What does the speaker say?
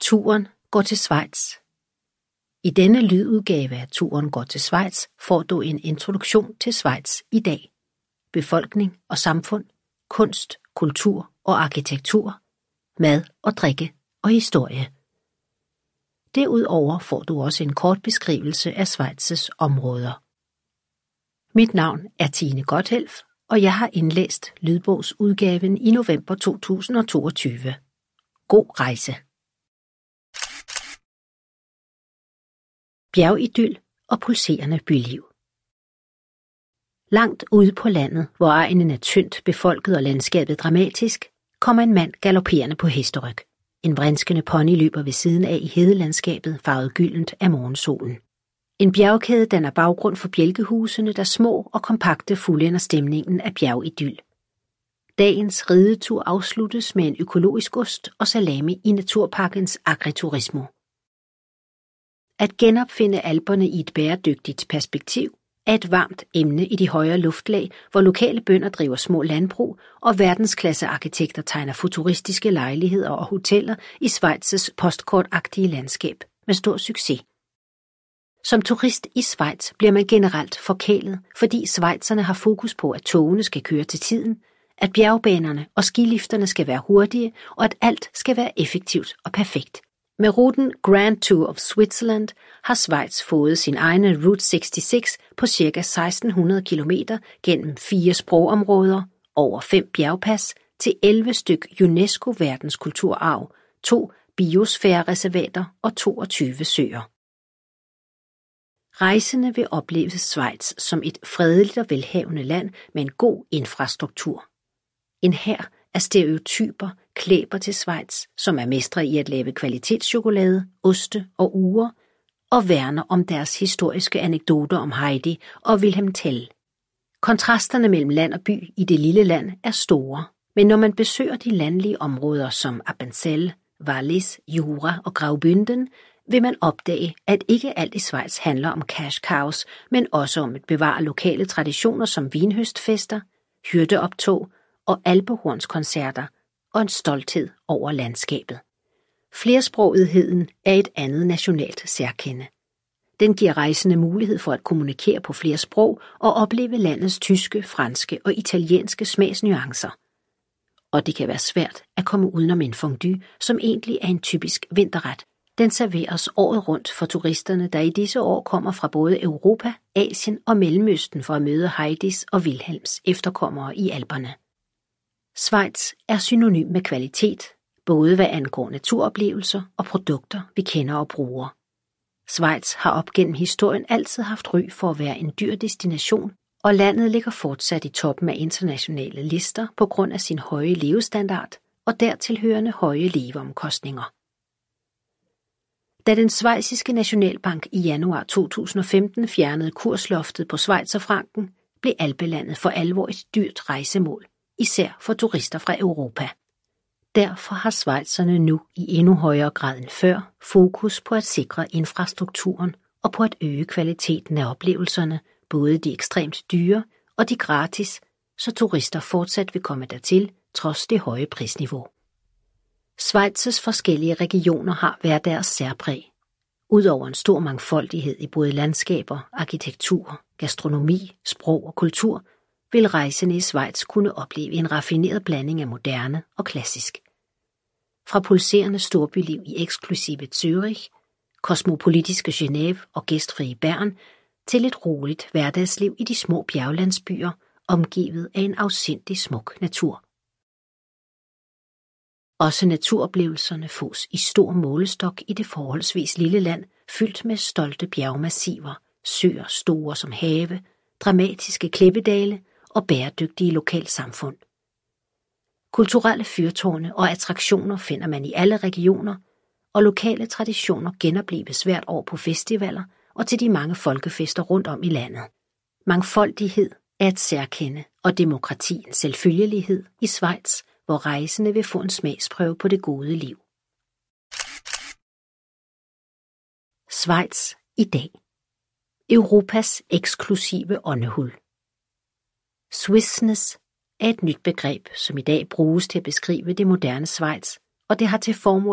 Turen går til Schweiz. I denne lydudgave af Turen går til Schweiz får du en introduktion til Schweiz i dag. Befolkning og samfund, kunst, kultur og arkitektur, mad og drikke og historie. Derudover får du også en kort beskrivelse af Schweiz's områder. Mit navn er Tine Gotthelf, og jeg har indlæst lydbogsudgaven i november 2022. God rejse. Bjergidyl og pulserende byliv. Langt ude på landet, hvor egnen er tyndt befolket og landskabet dramatisk, kommer en mand galopperende på hesteryg. En vrinskende pony løber ved siden af i hedelandskabet, farvet gyldent af morgensolen. En bjergkæde danner baggrund for bjælkehusene, der små og kompakte fuldender stemningen af bjergidyl. Dagens ridetur afsluttes med en økologisk ost og salami i naturparkens agriturismo. At genopfinde Alperne i et bæredygtigt perspektiv er et varmt emne i de højere luftlag, hvor lokale bønder driver små landbrug og verdensklassearkitekter tegner futuristiske lejligheder og hoteller i Schweiz's postkortagtige landskab med stor succes. Som turist i Schweiz bliver man generelt forkælet, fordi schweizerne har fokus på, at togene skal køre til tiden, at bjergbanerne og skilifterne skal være hurtige, og at alt skal være effektivt og perfekt. Med ruten Grand Tour of Switzerland har Schweiz fået sin egen Route 66 på ca. 1600 km gennem 4 sprogområder, over 5 bjergpas til 11 styk UNESCO verdenskulturarv, 2 biosfærereservater og 22 søer. Rejsende vil opleve Schweiz som et fredeligt og velhavende land med en god infrastruktur. En hær af stereotyper klæber til Schweiz, som er mestre i at lave kvalitetschokolade, oste og ure, og værner om deres historiske anekdoter om Heidi og Wilhelm Tell. Kontrasterne mellem land og by i det lille land er store, men når man besøger de landlige områder som Appenzell, Wallis, Jura og Graubünden, vil man opdage, at ikke alt i Schweiz handler om cash cows, men også om at bevare lokale traditioner som vinhøstfester, hyrdeoptog og alpehornskoncerter og en stolthed over landskabet. Flersprogetheden er et andet nationalt særkende. Den giver rejsende mulighed for at kommunikere på flere sprog og opleve landets tyske, franske og italienske smagsnuancer. Og det kan være svært at komme udenom en fondue, som egentlig er en typisk vinterret. Den serveres året rundt for turisterne, der i disse år kommer fra både Europa, Asien og Mellemøsten for at møde Heidis og Wilhelms efterkommere i Alperne. Schweiz er synonym med kvalitet, både hvad angår naturoplevelser og produkter, vi kender og bruger. Schweiz har op gennem historien altid haft ry for at være en dyr destination, og landet ligger fortsat i toppen af internationale lister på grund af sin høje levestandard og dertilhørende høje leveomkostninger. Da den schweiziske nationalbank i januar 2015 fjernede kursloftet på schweizerfranken, blev alpelandet for alvor et dyrt rejsemål, især for turister fra Europa. Derfor har schweizerne nu i endnu højere grad end før fokus på at sikre infrastrukturen og på at øge kvaliteten af oplevelserne, både de ekstremt dyre og de gratis, så turister fortsat vil komme dertil trods det høje prisniveau. Schweiz's forskellige regioner har hver deres særpræg. Udover en stor mangfoldighed i både landskaber, arkitektur, gastronomi, sprog og kultur, vil rejsende i Schweiz kunne opleve en raffineret blanding af moderne og klassisk. Fra pulserende storbyliv i eksklusive Zürich, kosmopolitiske Genève og gæstfrie Bern, til et roligt hverdagsliv i de små bjerglandsbyer, omgivet af en afsindig smuk natur. Også naturoplevelserne fås i stor målestok i det forholdsvis lille land, fyldt med stolte bjergmassiver, søer store som have, dramatiske klippedale og bæredygtige lokalsamfund. Kulturelle fyrtårne og attraktioner finder man i alle regioner, og lokale traditioner genoplives hvert år på festivaler og til de mange folkefester rundt om i landet. Mangfoldighed er et særkende, og demokrati en selvfølgelighed i Schweiz, hvor rejsende vil få en smagsprøve på det gode liv. Schweiz i dag. Europas eksklusive åndehul. Swissness er et nyt begreb, som i dag bruges til at beskrive det moderne Schweiz, og det har til formål